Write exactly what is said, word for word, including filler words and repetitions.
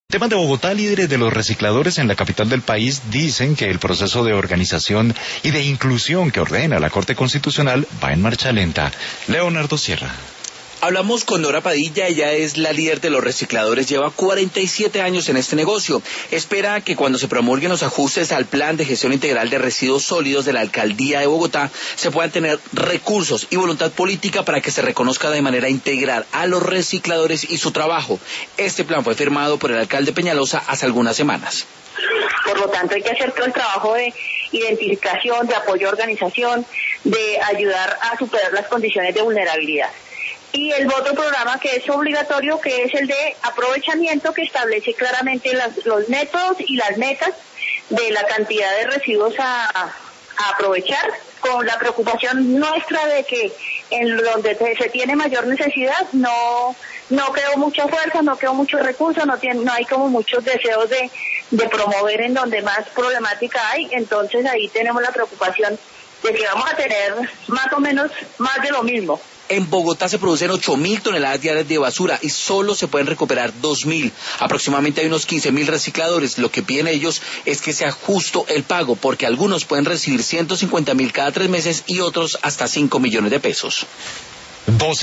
Temas de Bogotá, líderes de los recicladores en la capital del país dicen que el proceso de organización y de inclusión que ordena la Corte Constitucional va en marcha lenta. Leonardo Sierra. Hablamos con Nora Padilla, ella es la líder de los recicladores, lleva cuarenta y siete años en este negocio. Espera que cuando se promulguen los ajustes al Plan de Gestión Integral de Residuos Sólidos de la Alcaldía de Bogotá, se puedan tener recursos y voluntad política para que se reconozca de manera integral a los recicladores y su trabajo. Este plan fue firmado por el alcalde Peñalosa hace algunas semanas. Por lo tanto, hay que hacer todo el trabajo de identificación, de apoyo a organización, de ayudar a superar las condiciones de vulnerabilidad. Y el otro programa que es obligatorio, que es el de aprovechamiento, que establece claramente las, los métodos y las metas de la cantidad de residuos a, a aprovechar, con la preocupación nuestra de que en donde se tiene mayor necesidad no no quedó mucha fuerza, no quedó muchos recursos, no tiene, no hay como muchos deseos de, de promover en donde más problemática hay. Entonces ahí tenemos la preocupación de que vamos a tener más o menos más de lo mismo. En Bogotá se producen ocho mil toneladas diarias de basura y solo se pueden recuperar dos mil. Aproximadamente hay unos quince mil recicladores. Lo que piden ellos es que sea justo el pago, porque algunos pueden recibir ciento cincuenta mil cada tres meses y otros hasta cinco millones de pesos. Dos